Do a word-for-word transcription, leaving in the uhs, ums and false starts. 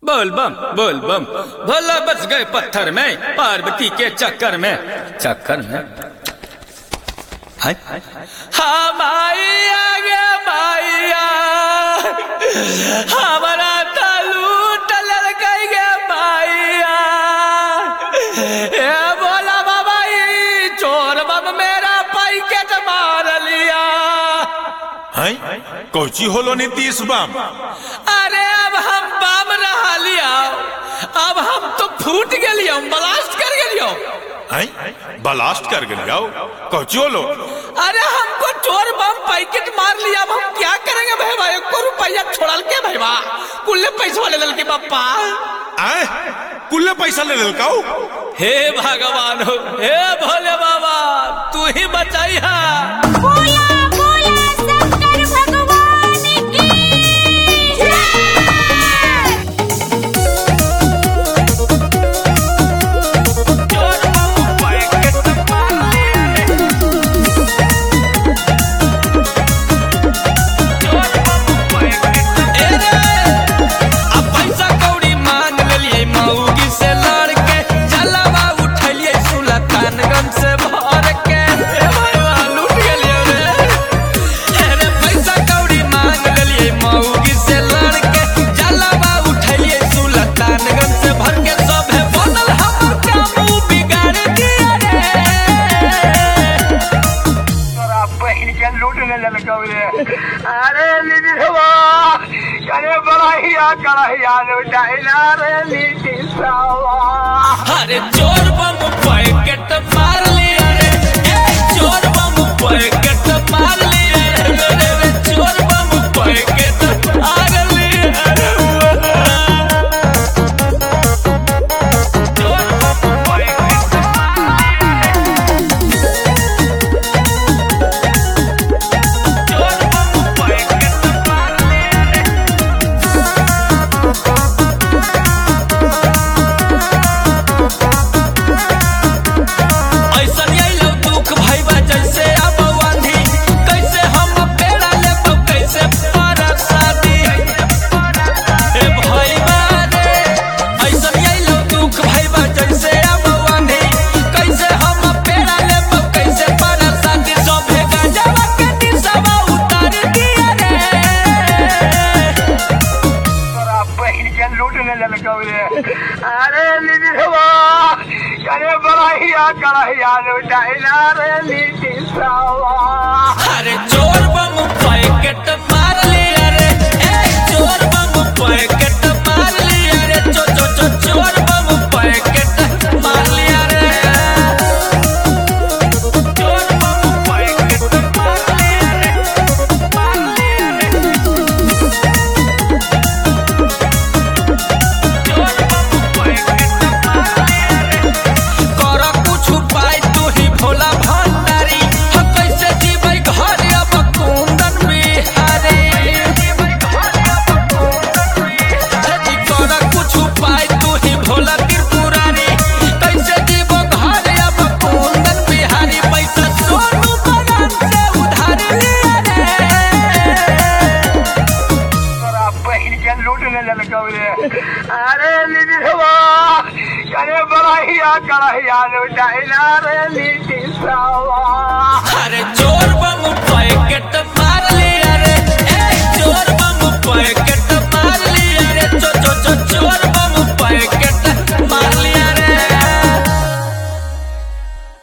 बोल बम बोल बम भोला बच गए पत्थर में पार्वती के चक्कर में चक्कर में हाँ माइया गे माइया हमारा तालू टलर गई गे माइया ए बोला बाबा चोर बम मेरा पैकेट मार लिया है कोची होलो नीतीश बम। अरे अब हम बम रहा लिया अब हम तो फूट गलियो ब्लास्ट कर गलियो है ब्लास्ट कर गलियो कोची होलो। अरे हमको चोर बम पैकेट मार लिया अब हम क्या करेंगे भाई भाई को रुपया छोड़ल के भाई बा कुल्ले पैसा ले के पप्पा आए कुल्ले पैसा ले ललका हे भगवान हो हे भोले बाबा तू ही बचाई है। अरे लीजिए अरे बड़ा ही कड़हिया अरे चोर बम पैकेट मार लिया रे चोर बम पैकेट मार लिया रे चोर बम पैकेट मार लिया चोर बम पैकेट अरे लीजिए अरे बड़ा ही कड़हिया रे नीतीश अरे चोर बम पैकेट मार लिया रे चोर बम पैकेट मार लिया रे चो चो चो चोर बम पैकेट मार लिया रे चोर बम पैकेट मार लिया रे मार लिया रे चोर बम पैकेट मार लिया रे करा कुछ उपाय तू ही भोला भंडारी हम कैसे जीबै घर अब कुंदन बिहारी करा कुछ उपाय तू ही भोला त्रिपुरारी कैसे जीवो घर अब कुंदन बिहारी पैसा सोनू बगान से उधार लिया तोरा बहन के लूटने ललकौ रे अरे लीजिए अरे बड़ा ही कड़हिया रे नीतीश अरे चोर बम पैकेट मार लिया रे चोर बम पैकेट